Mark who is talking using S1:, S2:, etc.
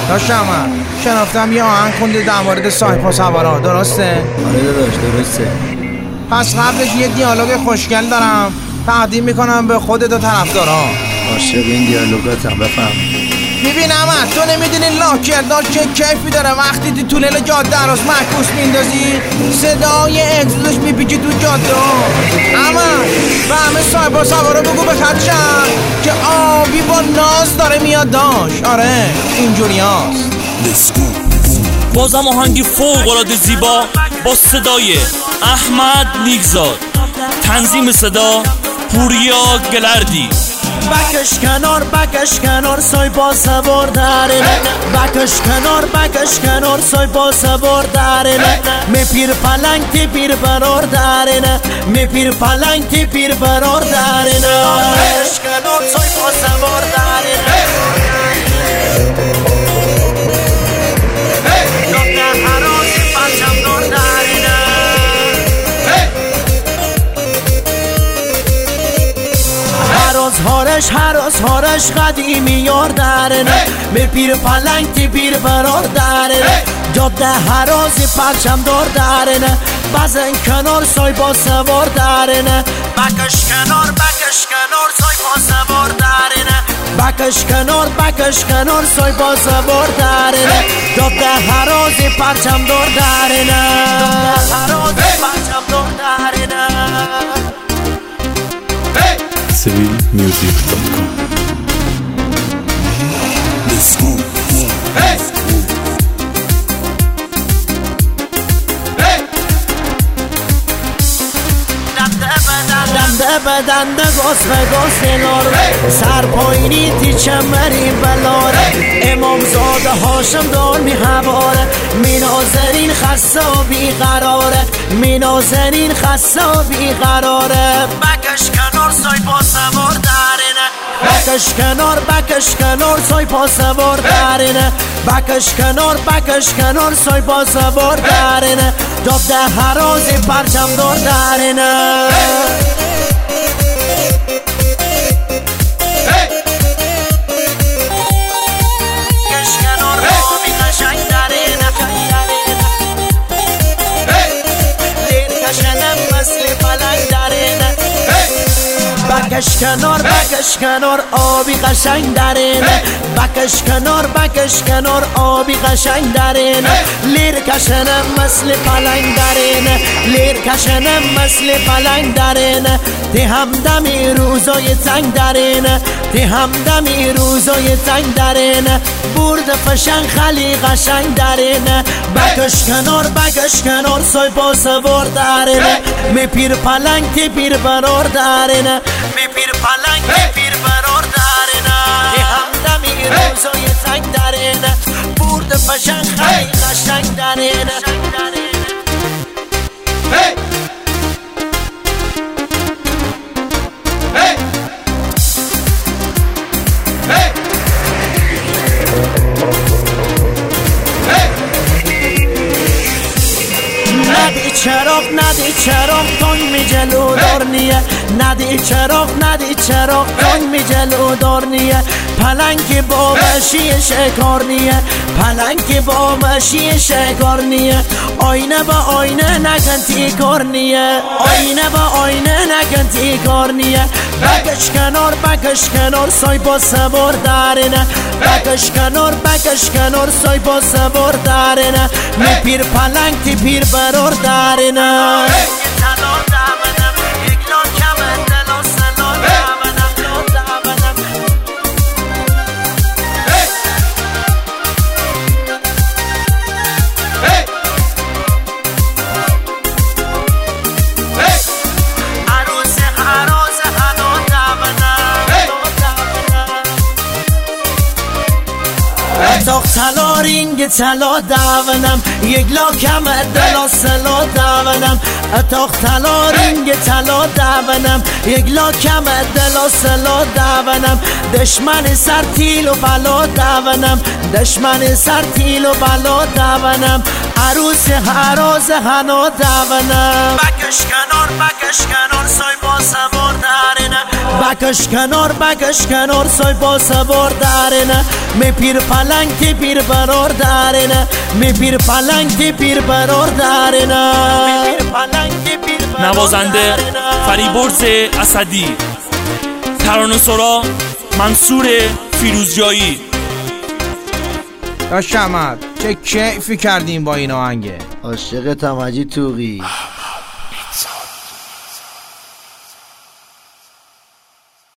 S1: داشتم شناختم یه آهنگ خونده در مورد صاحب سوارا، درسته؟
S2: آره داداش درسته.
S1: پس قبلش یه دیالوگ خوشگل دارم تقدیم میکنم به خودت و طرفدارا.
S2: عاشق این دیالوگاتم، بفهم.
S1: ببین احمد، تو نمیدونی لاکردار چه کیفی داره وقتی تو تونل جاده عراس معکوس میندازی صدای اگزوزش میپیچی تو جاده. احمد و همه صاحبا سوارا بگو به خدشم که آبی با ناز داره میاد داشت. آره اینجوری هست.
S3: بازم آهنگی فوق‌العاده زیبا با صدای احمد نیکزاد، تنظیم صدا پوریا گلردی.
S4: بکش کنار سای با سوار داره، بکش کنار سای با سوار داره. می پیر پلنگ تی پیر برار داره، می پیر پلنگ تی پیر برار داره. بکش کنار سای با سوار داره، هارش قدیمی یار داره. می پیر پلنگ تی پیر برار داره، جاده هرازی پرچم دار داره. بزن کنار سای با سوار داره، بکش کنار سای با سوار داره. بکش کنار سای با سوار داره، جاده هرازی پرچم دار داره، جاده هرازی پرچم دار داره.
S5: civilmusic.com. Let's go. Hey.
S4: بدن گاز لار سر پایینی تی چمری بلاره. امام زاده هاشم دار می حواره، می نازنین خسته و بیقراره، می نازنین خسته و بیقراره. بکش کنار سای با سوار دارینه، بکش کنار سای با سوار دارینه. بکش کنار سای با سوار دارینه، جاده هرازی پرچم دار دارینه. بکش کنار آبی قشنگ درینه، بکش کنار آبی قشنگ درینه. لیر کشنم مثل پلنگ درینه، لیر کشنم مثل پلنگ درینه. تی همدمی روزای تنگ درینه، تی همدمی روزای تنگ درینه. برد فشنگ خلی قشنگ درینه، بکش کنار سای با سوار درینه. می پیر پلنگ تی پیر برار درینه، می پیر پلنگ تی پیر برار درینه. تی همدمی روزای تنگ درینه، برد فشنگ خلی قشنگ درینه. ندی چراغ تون می جلو دار نیه، ندی چراغ تون می جلو دار نیه. پلنگ با مشی شکار نیه، پلنگ با مشی شکار نیه. آینه با آینه نکن تی کار نیه، آینه با آینه نکن تی کار نیه. بکش کنار سای با سوار دارینه، بکش کنار سای با سوار دارینه. می پیر پلنگ تی پیر برار دارینه. اتاق تلا رینگ تلا دونم، یک لاکم دلا سلا دونم. اتاق تلا رینگ تلا دونم، یک لاکم دلا سلا دونم. دشمن سر تیل و بلا دونم، دشمن سر تیل و بلا دونم. عروس هراز هنا دونم. بکش کنار کنار سای با سوار دارینه بکش کنار سای با سوار دارینه می پیر پلنگ تی پیر برار دارینه می پیر پلنگ تی پیر برار دارینه
S3: نوازنده فریبرز اسدی، ترانه سرا منصور فیروزجایی.
S1: داشت احمد چه کیفی کردیم با این آهنگه.
S2: عاشقتم حاجی توقی.